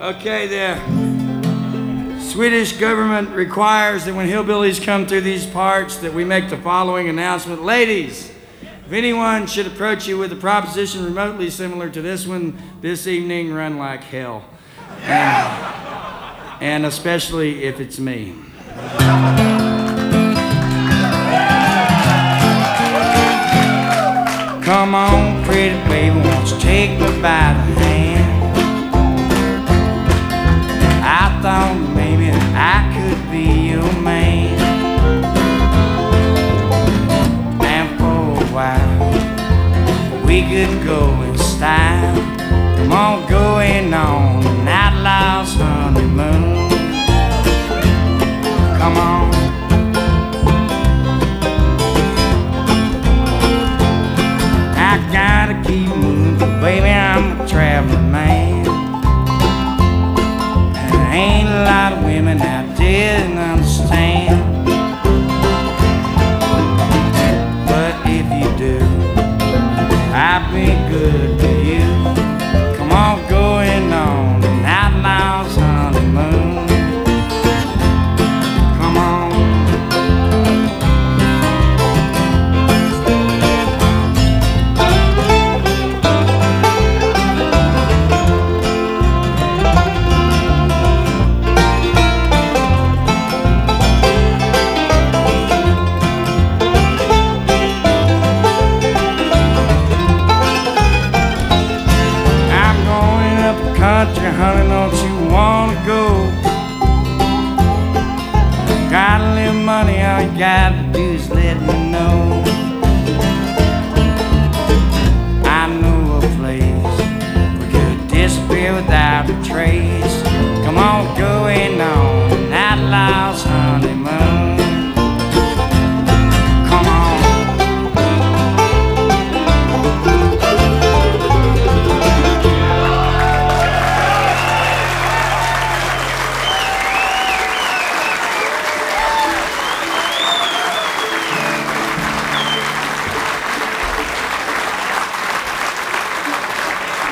Okay, the Swedish government requires that when hillbillies come through these parts that we make the following announcement. Ladies, if anyone should approach you with a proposition remotely similar to this one this evening, run like hell. And especially if it's me. Come on, pretty baby, won't you take me by the hand? I thought maybe I could be your man. And for a while, we could go in style. Come on, going on an outlaw's honeymoon. Come on. I gotta keep moving, baby, I'm a traveling man. And ain't a lot of women out there that understand. But if you do, I'll be good to you. Come on, going on an outlaw's honeymoon. Come on. Country, honey, don't